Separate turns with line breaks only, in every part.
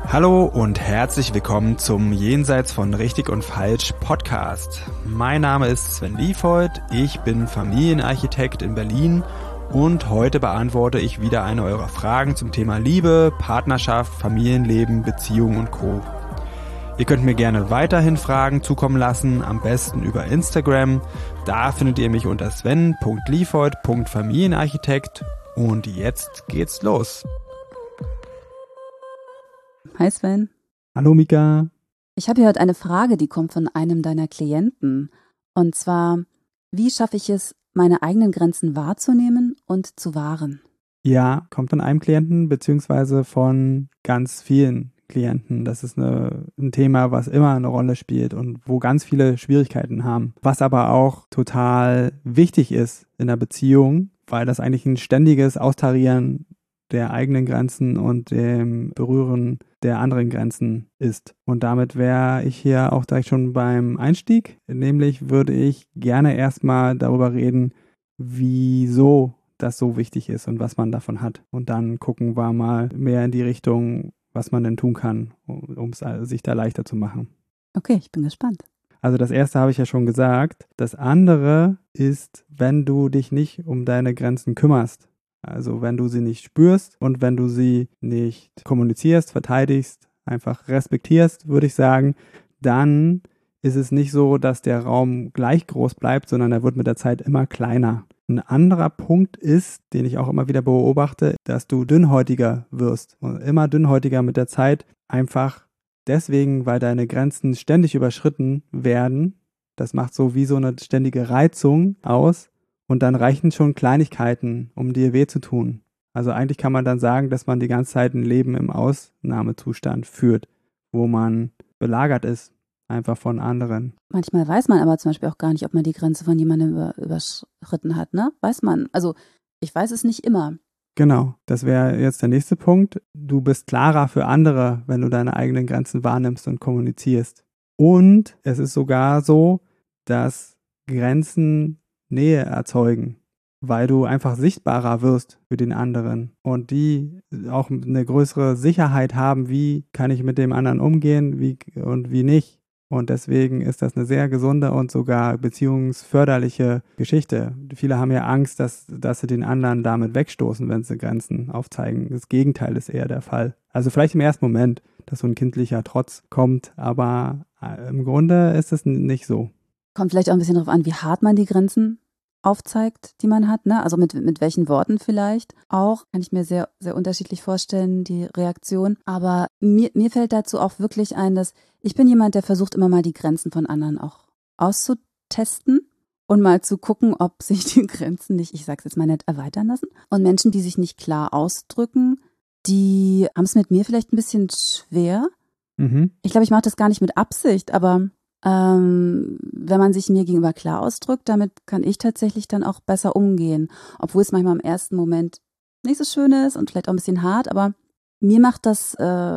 Hallo und herzlich willkommen zum Jenseits von Richtig und Falsch Podcast. Mein Name ist Sven Liefhold, ich bin Familienarchitekt in Berlin und heute beantworte ich wieder eine eurer Fragen zum Thema Liebe, Partnerschaft, Familienleben, Beziehung und Co. Ihr könnt mir gerne weiterhin Fragen zukommen lassen, am besten über Instagram. Da findet ihr mich unter sven.liefhold.familienarchitekt und jetzt geht's los.
Hi Sven.
Hallo Mika.
Ich habe hier heute eine Frage, die kommt von einem deiner Klienten. Und zwar, wie schaffe ich es, meine eigenen Grenzen wahrzunehmen und zu wahren?
Ja, kommt von einem Klienten beziehungsweise von ganz vielen Klienten. Das ist ein Thema, was immer eine Rolle spielt und wo ganz viele Schwierigkeiten haben. Was aber auch total wichtig ist in der Beziehung, weil das eigentlich ein ständiges Austarieren der eigenen Grenzen und dem Berühren der anderen Grenzen ist. Und damit wäre ich hier auch direkt schon beim Einstieg. Nämlich würde ich gerne erstmal darüber reden, wieso das so wichtig ist und was man davon hat. Und dann gucken wir mal mehr in die Richtung, was man denn tun kann, um es sich da leichter zu machen.
Okay, ich bin gespannt.
Also das erste habe ich ja schon gesagt. Das andere ist, wenn du dich nicht um deine Grenzen kümmerst. Also wenn du sie nicht spürst und wenn du sie nicht kommunizierst, verteidigst, einfach respektierst, würde ich sagen, dann ist es nicht so, dass der Raum gleich groß bleibt, sondern er wird mit der Zeit immer kleiner. Ein anderer Punkt ist, den ich auch immer wieder beobachte, dass du dünnhäutiger wirst und immer dünnhäutiger mit der Zeit, einfach deswegen, weil deine Grenzen ständig überschritten werden. Das macht so wie so eine ständige Reizung aus. Und dann reichen schon Kleinigkeiten, um dir weh zu tun. Also eigentlich kann man dann sagen, dass man die ganze Zeit ein Leben im Ausnahmezustand führt, wo man belagert ist, einfach von anderen.
Manchmal weiß man aber zum Beispiel auch gar nicht, ob man die Grenze von jemandem überschritten hat, ne? Weiß man. Also ich weiß es nicht immer.
Genau, das wäre jetzt der nächste Punkt. Du bist klarer für andere, wenn du deine eigenen Grenzen wahrnimmst und kommunizierst. Und es ist sogar so, dass Grenzen Nähe erzeugen, weil du einfach sichtbarer wirst für den anderen und die auch eine größere Sicherheit haben, wie kann ich mit dem anderen umgehen und wie nicht. Und deswegen ist das eine sehr gesunde und sogar beziehungsförderliche Geschichte. Viele haben ja Angst, dass sie den anderen damit wegstoßen, wenn sie Grenzen aufzeigen. Das Gegenteil ist eher der Fall. Also vielleicht im ersten Moment, dass so ein kindlicher Trotz kommt, aber im Grunde ist es nicht so.
Kommt vielleicht auch ein bisschen darauf an, wie hart man die Grenzen aufzeigt, die man hat, ne? Also mit welchen Worten vielleicht auch, kann ich mir sehr, sehr unterschiedlich vorstellen, die Reaktion. Aber mir fällt dazu auch wirklich ein, dass ich bin jemand, der versucht immer mal die Grenzen von anderen auch auszutesten und mal zu gucken, ob sich die Grenzen nicht, ich sag's jetzt mal nett, erweitern lassen. Und Menschen, die sich nicht klar ausdrücken, die haben es mit mir vielleicht ein bisschen schwer. Ich glaube, ich mache das gar nicht mit Absicht, aber wenn man sich mir gegenüber klar ausdrückt, damit kann ich tatsächlich dann auch besser umgehen. Obwohl es manchmal im ersten Moment nicht so schön ist und vielleicht auch ein bisschen hart, aber mir macht das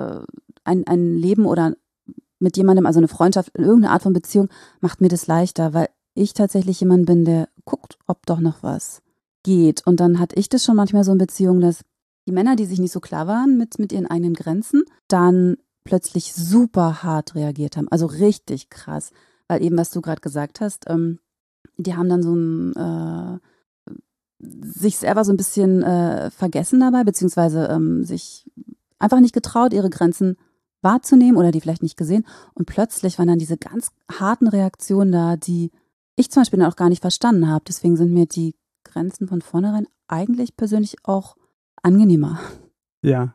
ein Leben oder mit jemandem, also eine Freundschaft, irgendeine Art von Beziehung, macht mir das leichter, weil ich tatsächlich jemand bin, der guckt, ob doch noch was geht. Und dann hatte ich das schon manchmal so in Beziehungen, dass die Männer, die sich nicht so klar waren mit ihren eigenen Grenzen, dann plötzlich super hart reagiert haben. Also richtig krass. Weil eben, was du gerade gesagt hast, die haben dann so ein sich selber so ein bisschen vergessen dabei, beziehungsweise sich einfach nicht getraut, ihre Grenzen wahrzunehmen oder die vielleicht nicht gesehen. Und plötzlich waren dann diese ganz harten Reaktionen da, die ich zum Beispiel dann auch gar nicht verstanden habe. Deswegen sind mir die Grenzen von vornherein eigentlich persönlich auch angenehmer.
Ja,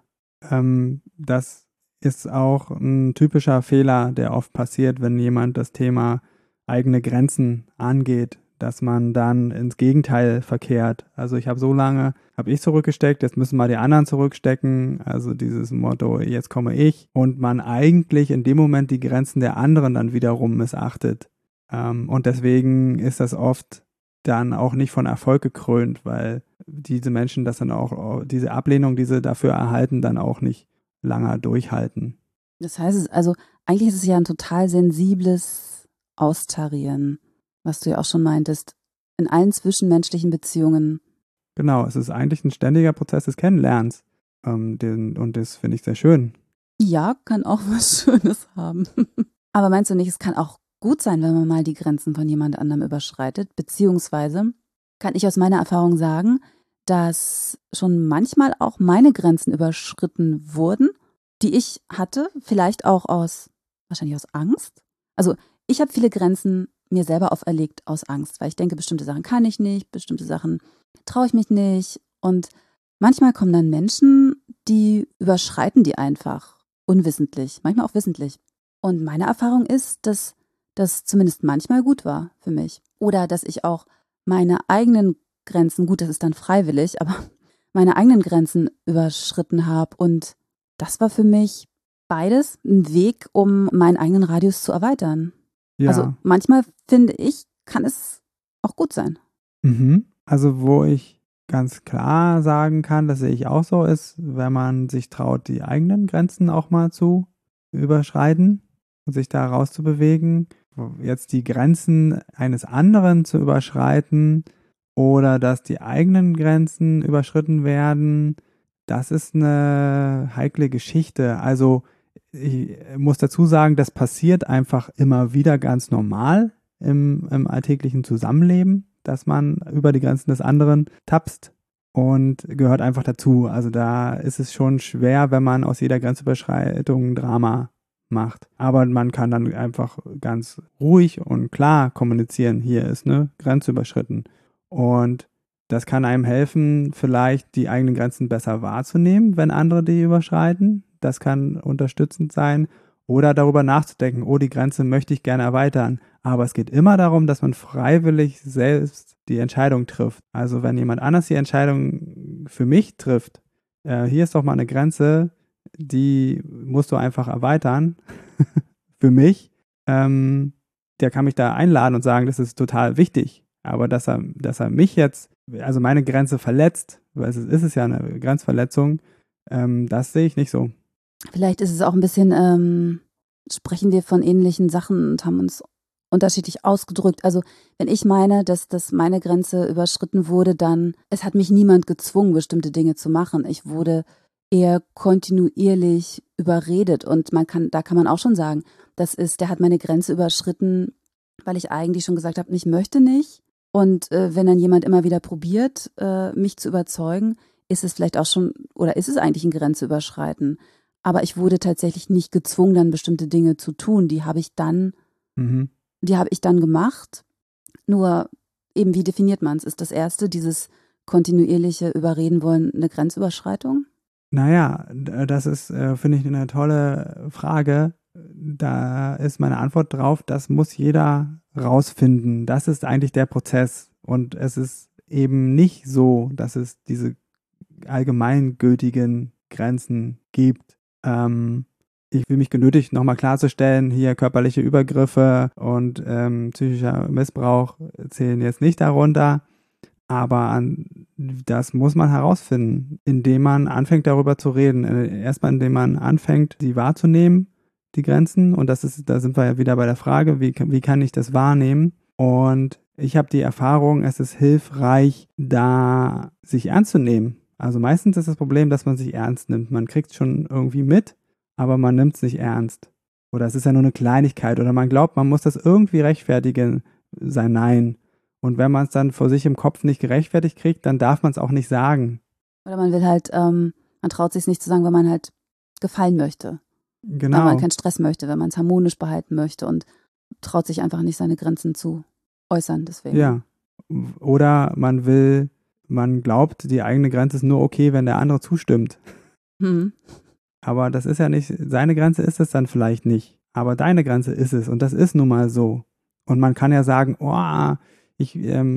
das ist auch ein typischer Fehler, der oft passiert, wenn jemand das Thema eigene Grenzen angeht, dass man dann ins Gegenteil verkehrt. Also habe ich zurückgesteckt, jetzt müssen mal die anderen zurückstecken. Also dieses Motto, jetzt komme ich. Und man eigentlich in dem Moment die Grenzen der anderen dann wiederum missachtet. Und deswegen ist das oft dann auch nicht von Erfolg gekrönt, weil diese Menschen das dann auch, diese Ablehnung, die sie dafür erhalten, dann auch nicht lange durchhalten.
Das heißt, also eigentlich ist es ja ein total sensibles Austarieren, was du ja auch schon meintest, in allen zwischenmenschlichen Beziehungen.
Genau, es ist eigentlich ein ständiger Prozess des Kennenlernens. Und das finde ich sehr schön.
Ja, kann auch was Schönes haben. Aber meinst du nicht, es kann auch gut sein, wenn man mal die Grenzen von jemand anderem überschreitet? Beziehungsweise kann ich aus meiner Erfahrung sagen, dass schon manchmal auch meine Grenzen überschritten wurden, die ich hatte, vielleicht auch wahrscheinlich aus Angst. Also ich habe viele Grenzen mir selber auferlegt aus Angst, weil ich denke, bestimmte Sachen kann ich nicht, bestimmte Sachen traue ich mich nicht. Und manchmal kommen dann Menschen, die überschreiten die einfach unwissentlich, manchmal auch wissentlich. Und meine Erfahrung ist, dass das zumindest manchmal gut war für mich. Oder dass ich auch meine eigenen Grenzen, gut, das ist dann freiwillig, aber meine eigenen Grenzen überschritten habe. Und das war für mich beides ein Weg, um meinen eigenen Radius zu erweitern. Also
Ja.
manchmal finde ich, kann es auch gut sein.
Also wo ich ganz klar sagen kann, das sehe ich auch so, ist, wenn man sich traut, die eigenen Grenzen auch mal zu überschreiten und sich da rauszubewegen. Jetzt die Grenzen eines anderen zu überschreiten oder dass die eigenen Grenzen überschritten werden, das ist eine heikle Geschichte. Also ich muss dazu sagen, das passiert einfach immer wieder ganz normal im alltäglichen Zusammenleben, dass man über die Grenzen des anderen tapst und gehört einfach dazu. Also da ist es schon schwer, wenn man aus jeder Grenzüberschreitung ein Drama macht. Aber man kann dann einfach ganz ruhig und klar kommunizieren, hier ist eine Grenze überschritten. Und das kann einem helfen, vielleicht die eigenen Grenzen besser wahrzunehmen, wenn andere die überschreiten. Das kann unterstützend sein. Oder darüber nachzudenken, oh, die Grenze möchte ich gerne erweitern. Aber es geht immer darum, dass man freiwillig selbst die Entscheidung trifft. Also wenn jemand anders die Entscheidung für mich trifft, hier ist doch mal eine Grenze, die musst du einfach erweitern für mich, der kann mich da einladen und sagen, das ist total wichtig. Aber dass er mich jetzt, also meine Grenze verletzt, weil es ist ja eine Grenzverletzung, das sehe ich nicht so.
Vielleicht ist es auch ein bisschen, sprechen wir von ähnlichen Sachen und haben uns unterschiedlich ausgedrückt. Also wenn ich meine, dass meine Grenze überschritten wurde, dann, es hat mich niemand gezwungen, bestimmte Dinge zu machen. Ich wurde eher kontinuierlich überredet und da kann man auch schon sagen, der hat meine Grenze überschritten, weil ich eigentlich schon gesagt habe, ich möchte nicht. Und wenn dann jemand immer wieder probiert, mich zu überzeugen, ist es vielleicht auch schon, oder ist es eigentlich ein Grenzüberschreiten? Aber ich wurde tatsächlich nicht gezwungen, dann bestimmte Dinge zu tun.
Mhm.
Die habe ich dann gemacht. Nur eben, wie definiert man es? Ist das erste, dieses kontinuierliche Überreden wollen, eine Grenzüberschreitung?
Naja, das ist, finde ich, eine tolle Frage. Da ist meine Antwort drauf, das muss jeder rausfinden. Das ist eigentlich der Prozess. Und es ist eben nicht so, dass es diese allgemeingültigen Grenzen gibt. Ich fühle mich genötigt, nochmal klarzustellen, hier körperliche Übergriffe und psychischer Missbrauch zählen jetzt nicht darunter. Aber das muss man herausfinden, indem man anfängt, darüber zu reden. Erstmal, indem man anfängt, die wahrzunehmen, die Grenzen. Und da sind wir ja wieder bei der Frage, wie kann ich das wahrnehmen? Und ich habe die Erfahrung, es ist hilfreich, da sich ernst zu nehmen. Also meistens ist das Problem, dass man sich ernst nimmt. Man kriegt es schon irgendwie mit, aber man nimmt es nicht ernst. Oder es ist ja nur eine Kleinigkeit. Oder man glaubt, man muss das irgendwie rechtfertigen, sein Nein. Und wenn man es dann vor sich im Kopf nicht gerechtfertigt kriegt, dann darf man es auch nicht sagen.
Oder man will halt, man traut sich nicht zu sagen, weil man halt gefallen möchte. Weil man
Genau.
keinen Stress möchte, wenn man es harmonisch behalten möchte und traut sich einfach nicht, seine Grenzen zu äußern. Deswegen.
Ja. Oder man glaubt, die eigene Grenze ist nur okay, wenn der andere zustimmt.
Hm.
Aber das ist ja nicht, seine Grenze ist es dann vielleicht nicht. Aber deine Grenze ist es. Und das ist nun mal so. Und man kann ja sagen, oh, ich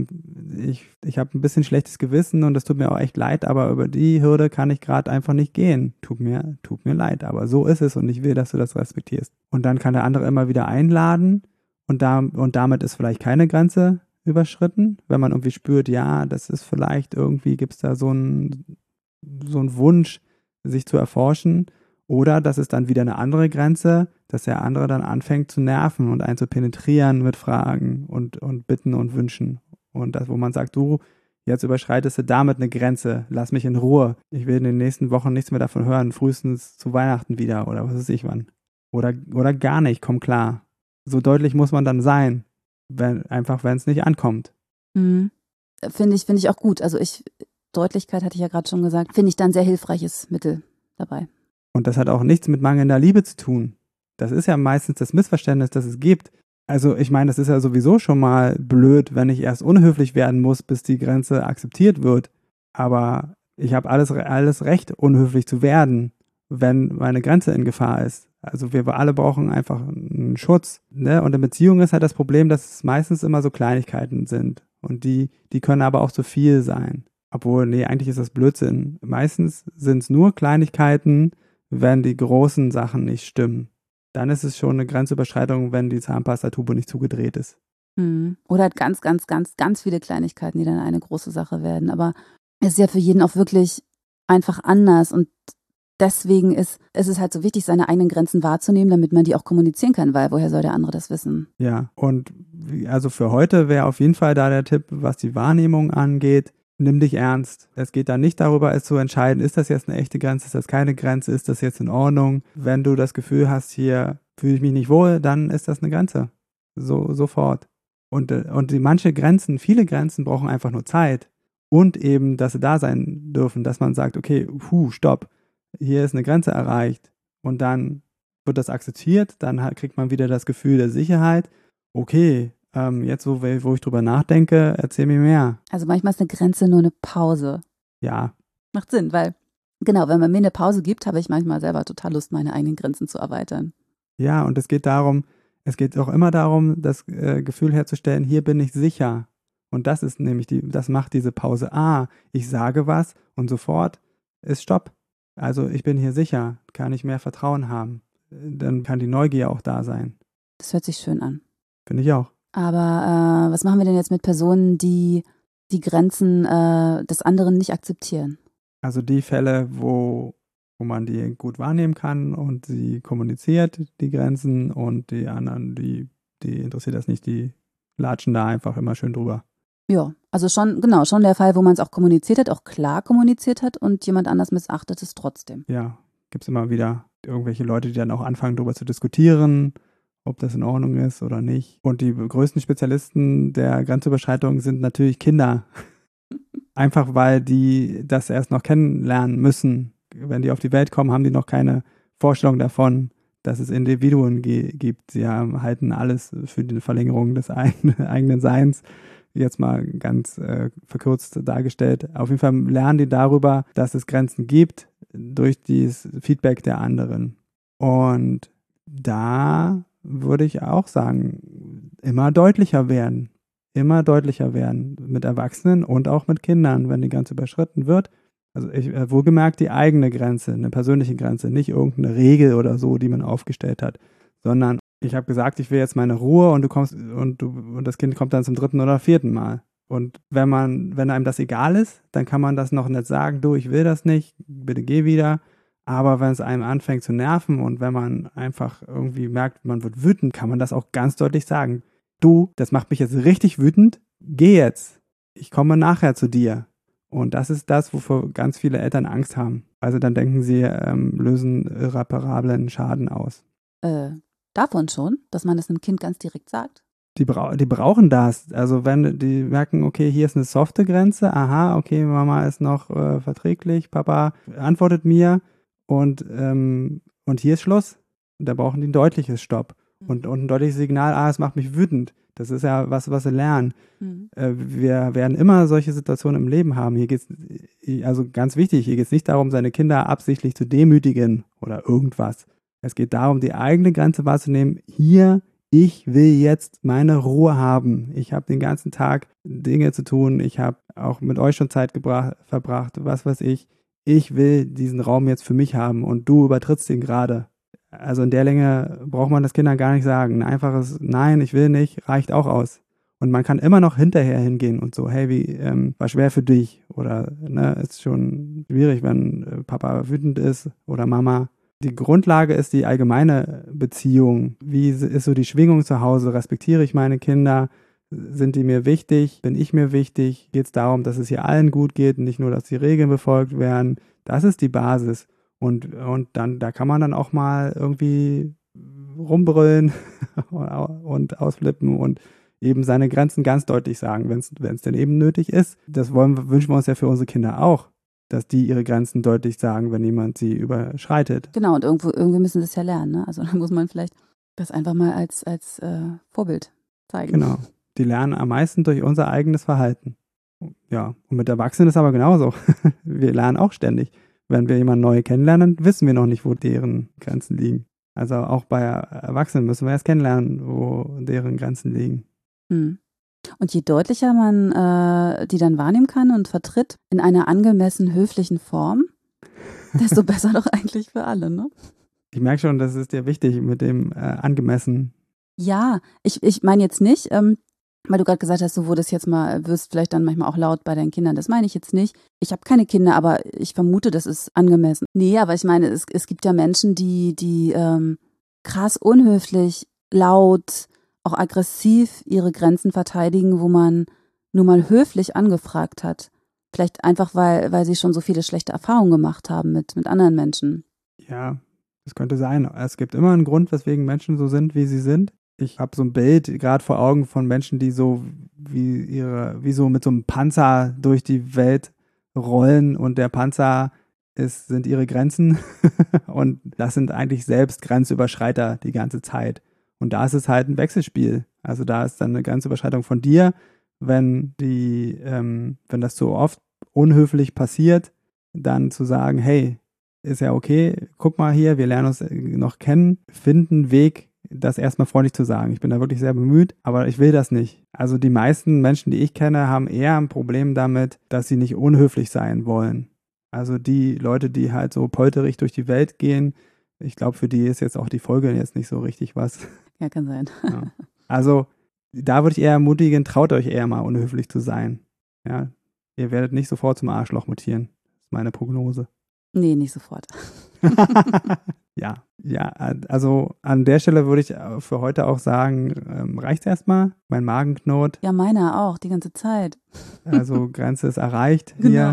habe ein bisschen schlechtes Gewissen und das tut mir auch echt leid, aber über die Hürde kann ich gerade einfach nicht gehen. Tut mir leid, aber so ist es und ich will, dass du das respektierst. Und dann kann der andere immer wieder einladen und damit ist vielleicht keine Grenze überschritten, wenn man irgendwie spürt, ja, das ist vielleicht irgendwie, gibt es da so einen Wunsch, sich zu erforschen. Oder das ist dann wieder eine andere Grenze, dass der andere dann anfängt zu nerven und einen zu penetrieren mit Fragen und Bitten und Wünschen. Und das, wo man sagt, du, Jetzt überschreitest du damit eine Grenze. Lass mich in Ruhe. Ich will in den nächsten Wochen nichts mehr davon hören. Frühestens zu Weihnachten wieder oder was weiß ich wann. Oder gar nicht, komm klar. So deutlich muss man dann sein, wenn es nicht ankommt.
Mhm. Finde ich auch gut. Also Deutlichkeit hatte ich ja gerade schon gesagt, finde ich dann ein sehr hilfreiches Mittel dabei.
Und das hat auch nichts mit mangelnder Liebe zu tun. Das ist ja meistens das Missverständnis, das es gibt. Also ich meine, das ist ja sowieso schon mal blöd, wenn ich erst unhöflich werden muss, bis die Grenze akzeptiert wird. Aber ich habe alles Recht, unhöflich zu werden, wenn meine Grenze in Gefahr ist. Also wir alle brauchen einfach einen Schutz. Ne? Und in Beziehungen ist halt das Problem, dass es meistens immer so Kleinigkeiten sind. Und die können aber auch zu viel sein. Obwohl, nee, eigentlich ist das Blödsinn. Meistens sind es nur Kleinigkeiten, wenn die großen Sachen nicht stimmen. Dann ist es schon eine Grenzüberschreitung, wenn die Zahnpastatube nicht zugedreht ist.
Oder halt ganz, ganz, ganz, ganz viele Kleinigkeiten, die dann eine große Sache werden. Aber es ist ja für jeden auch wirklich einfach anders. Und deswegen ist es halt so wichtig, seine eigenen Grenzen wahrzunehmen, damit man die auch kommunizieren kann, weil woher soll der andere das wissen?
Ja, und also für heute wäre auf jeden Fall da der Tipp, was die Wahrnehmung angeht, nimm dich ernst. Es geht da nicht darüber, es zu entscheiden, ist das jetzt eine echte Grenze, ist das keine Grenze, ist das jetzt in Ordnung. Wenn du das Gefühl hast, hier fühle ich mich nicht wohl, dann ist das eine Grenze. Sofort. Und viele Grenzen brauchen einfach nur Zeit. Und eben, dass sie da sein dürfen, dass man sagt, okay, stopp, hier ist eine Grenze erreicht. Und dann wird das akzeptiert, dann kriegt man wieder das Gefühl der Sicherheit. Okay, jetzt, wo ich drüber nachdenke, erzähl mir mehr.
Also manchmal ist eine Grenze nur eine Pause.
Ja.
Macht Sinn, weil, genau, wenn man mir eine Pause gibt, habe ich manchmal selber total Lust, meine eigenen Grenzen zu erweitern.
Ja, und es geht auch immer darum, das Gefühl herzustellen, hier bin ich sicher. Und das ist nämlich das macht diese Pause. Ich sage was und sofort ist Stopp. Also ich bin hier sicher, kann ich mehr Vertrauen haben. Dann kann die Neugier auch da sein.
Das hört sich schön an.
Finde ich auch.
Aber was machen wir denn jetzt mit Personen, die die Grenzen des anderen nicht akzeptieren?
Also die Fälle, wo man die gut wahrnehmen kann und sie kommuniziert, die Grenzen, und die anderen, die interessiert das nicht, die latschen da einfach immer schön drüber.
Ja, also schon der Fall, wo man es auch kommuniziert hat, auch klar kommuniziert hat und jemand anders missachtet es trotzdem.
Ja, gibt es immer wieder irgendwelche Leute, die dann auch anfangen, darüber zu diskutieren, ob das in Ordnung ist oder nicht. Und die größten Spezialisten der Grenzüberschreitung sind natürlich Kinder. Einfach weil die das erst noch kennenlernen müssen. Wenn die auf die Welt kommen, haben die noch keine Vorstellung davon, dass es Individuen gibt. Sie halten alles für die Verlängerung des eigenen Seins. Jetzt mal ganz verkürzt dargestellt. Auf jeden Fall lernen die darüber, dass es Grenzen gibt, durch dieses Feedback der anderen. Und da würde ich auch sagen, immer deutlicher werden mit Erwachsenen und auch mit Kindern, wenn die Grenze überschritten wird. Also wohlgemerkt die eigene Grenze, eine persönliche Grenze, nicht irgendeine Regel oder so, die man aufgestellt hat, sondern ich habe gesagt, ich will jetzt meine Ruhe und du kommst und das Kind kommt dann zum 3. oder 4. Mal. Und wenn einem das egal ist, dann kann man das noch nicht sagen, du, ich will das nicht, bitte geh wieder. Aber wenn es einem anfängt zu nerven und wenn man einfach irgendwie merkt, man wird wütend, kann man das auch ganz deutlich sagen. Du, das macht mich jetzt richtig wütend, geh jetzt. Ich komme nachher zu dir. Und das ist das, wovor ganz viele Eltern Angst haben. Also dann denken sie, lösen irreparablen Schaden aus.
Davon schon, dass man das einem Kind ganz direkt sagt?
Die brauchen das. Also wenn die merken, okay, hier ist eine softe Grenze, aha, okay, Mama ist noch verträglich, Papa antwortet mir und hier ist Schluss. Und da brauchen die ein deutliches Stopp und ein deutliches Signal, es macht mich wütend. Das ist ja was sie lernen. Wir werden immer solche Situationen im Leben haben. Hier geht's, also ganz wichtig, hier geht es nicht darum, seine Kinder absichtlich zu demütigen oder irgendwas. Es geht darum, die eigene Grenze wahrzunehmen. Hier, ich will jetzt meine Ruhe haben. Ich habe den ganzen Tag Dinge zu tun. Ich habe auch mit euch schon Zeit verbracht, was weiß ich. Ich will diesen Raum jetzt für mich haben und du übertrittst ihn gerade. Also in der Länge braucht man das Kindern gar nicht sagen. Ein einfaches Nein, ich will nicht, reicht auch aus. Und man kann immer noch hinterher hingehen und so, hey, war schwer für dich? Oder ist schon schwierig, wenn Papa wütend ist oder Mama. Die Grundlage ist die allgemeine Beziehung. Wie ist so die Schwingung zu Hause? Respektiere ich meine Kinder? Sind die mir wichtig? Bin ich mir wichtig? Geht es darum, dass es hier allen gut geht und nicht nur, dass die Regeln befolgt werden? Das ist die Basis. Und dann, da kann man dann auch mal irgendwie rumbrüllen und ausflippen und eben seine Grenzen ganz deutlich sagen, wenn es denn eben nötig ist. Das wünschen wir uns ja für unsere Kinder auch, dass die ihre Grenzen deutlich sagen, wenn jemand sie überschreitet.
Genau, und irgendwie müssen sie es ja lernen. Ne? Also da muss man vielleicht das einfach mal als Vorbild zeigen.
Genau. Die lernen am meisten durch unser eigenes Verhalten. Ja, und mit Erwachsenen ist aber genauso. Wir lernen auch ständig. Wenn wir jemanden neu kennenlernen, wissen wir noch nicht, wo deren Grenzen liegen. Also auch bei Erwachsenen müssen wir erst kennenlernen, wo deren Grenzen liegen.
Und je deutlicher man die dann wahrnehmen kann und vertritt in einer angemessen höflichen Form, desto besser doch eigentlich für alle, ne?
Ich merke schon, das ist dir wichtig mit dem angemessen.
Ja, ich meine jetzt nicht, weil du gerade gesagt hast, du wirst vielleicht dann manchmal auch laut bei deinen Kindern. Das meine ich jetzt nicht. Ich habe keine Kinder, aber ich vermute, das ist angemessen. Nee, aber ich meine, es gibt ja Menschen, die krass unhöflich, laut, auch aggressiv ihre Grenzen verteidigen, wo man nur mal höflich angefragt hat. Vielleicht einfach, weil sie schon so viele schlechte Erfahrungen gemacht haben mit anderen Menschen.
Ja, das könnte sein. Es gibt immer einen Grund, weswegen Menschen so sind, wie sie sind. Ich habe so ein Bild gerade vor Augen von Menschen, die so wie so mit so einem Panzer durch die Welt rollen und der Panzer sind ihre Grenzen und das sind eigentlich selbst Grenzüberschreiter die ganze Zeit. Und da ist es halt ein Wechselspiel. Also da ist dann eine Grenzüberschreitung von dir, wenn das so oft unhöflich passiert, dann zu sagen, hey, ist ja okay, guck mal hier, wir lernen uns noch kennen, finden einen Weg, das erstmal freundlich zu sagen. Ich bin da wirklich sehr bemüht, aber ich will das nicht. Also die meisten Menschen, die ich kenne, haben eher ein Problem damit, dass sie nicht unhöflich sein wollen. Also die Leute, die halt so polterig durch die Welt gehen, ich glaube, für die ist jetzt auch die Folge jetzt nicht so richtig was.
Ja, kann sein.
Ja. Also da würde ich eher ermutigen, traut euch eher mal unhöflich zu sein. Ja, ihr werdet nicht sofort zum Arschloch mutieren. Das ist meine Prognose.
Nee, nicht sofort.
Ja, also an der Stelle würde ich für heute auch sagen, reicht's erstmal? Mein Magen knurrt.
Ja, meiner auch, die ganze Zeit.
Also Grenze ist erreicht
Genau.
hier.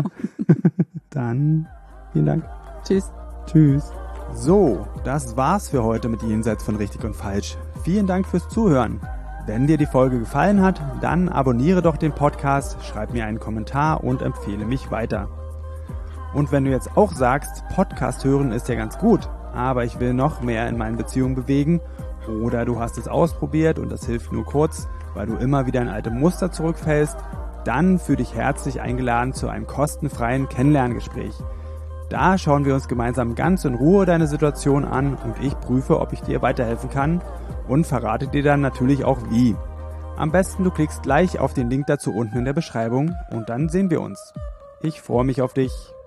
Dann vielen Dank.
Tschüss.
Tschüss. So, das war's für heute mit Jenseits von Richtig und Falsch. Vielen Dank fürs Zuhören. Wenn dir die Folge gefallen hat, dann abonniere doch den Podcast, schreib mir einen Kommentar und empfehle mich weiter. Und wenn du jetzt auch sagst, Podcast hören ist ja ganz gut, aber ich will noch mehr in meinen Beziehungen bewegen oder du hast es ausprobiert und das hilft nur kurz, weil du immer wieder in alte Muster zurückfällst, dann fühl dich herzlich eingeladen zu einem kostenfreien Kennenlerngespräch. Da schauen wir uns gemeinsam ganz in Ruhe deine Situation an und ich prüfe, ob ich dir weiterhelfen kann und verrate dir dann natürlich auch wie. Am besten du klickst gleich auf den Link dazu unten in der Beschreibung und dann sehen wir uns. Ich freue mich auf dich.